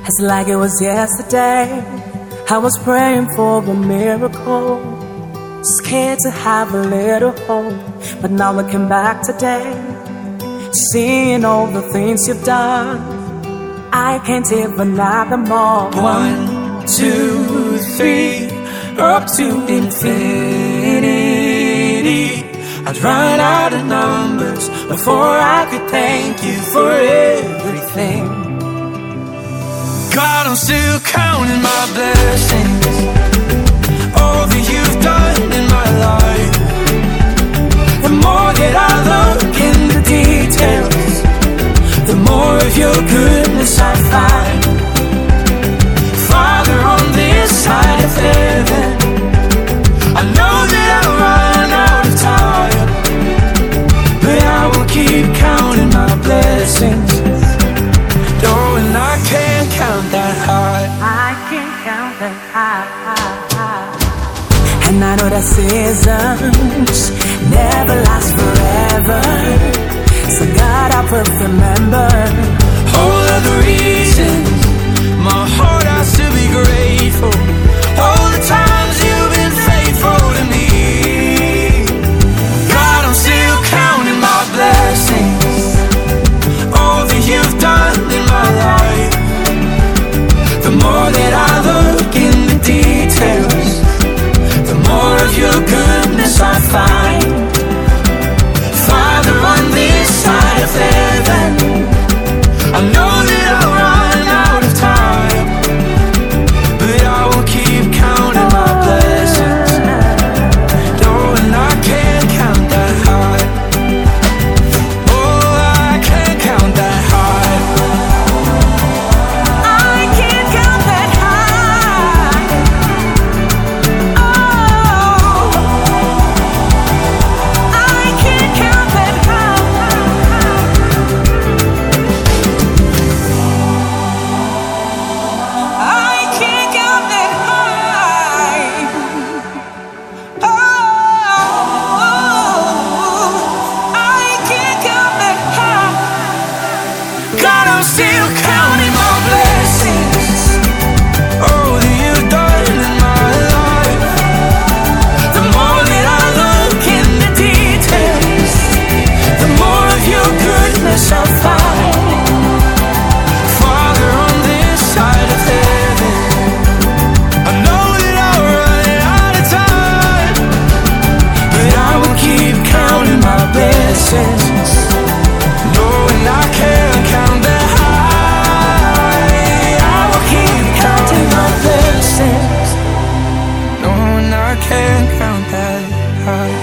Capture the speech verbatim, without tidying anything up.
It's like it was yesterday. I was praying for a miracle, scared to have a little hope. But now looking back today, seeing all the things you've done, I can't even name them all. One, two, three, up to infinity. I'd run out of numbers before I could thank you for everything. God, I'm still counting my blessings, all that you've done in my life. The more that I look in the details, the more of your goodness I find. Father, on this side of heaven, I know that I'll run out of time, but I will keep counting my blessings, knowing I can't count that high. I can't count that high, high, high. And I know that seasons never last forever, so God, I will remember all of the reasons my heart has to be grateful, all the times you've been faithful to me. God, I'm still counting my blessings, all that you've done in my life. The more that I look in the details, the more of your goodness I find. Father, on this side of heaven, I know that I'll run out of time, but I will keep counting my blessings, knowing I can't count that high. Oh, I can't count that high. I can't count that high. Oh, I can't count that high. I can't count that high. Oh, I can't count that high. God, I'm still counting my blessings, all that you've done in my life. The more that I look in the details, the more of your goodness I find. Father, on this side of heaven, I know that I'll run out of time, but I will keep counting my blessings, knowing I can't count that high. I will keep counting my blessings, knowing I can't count that high.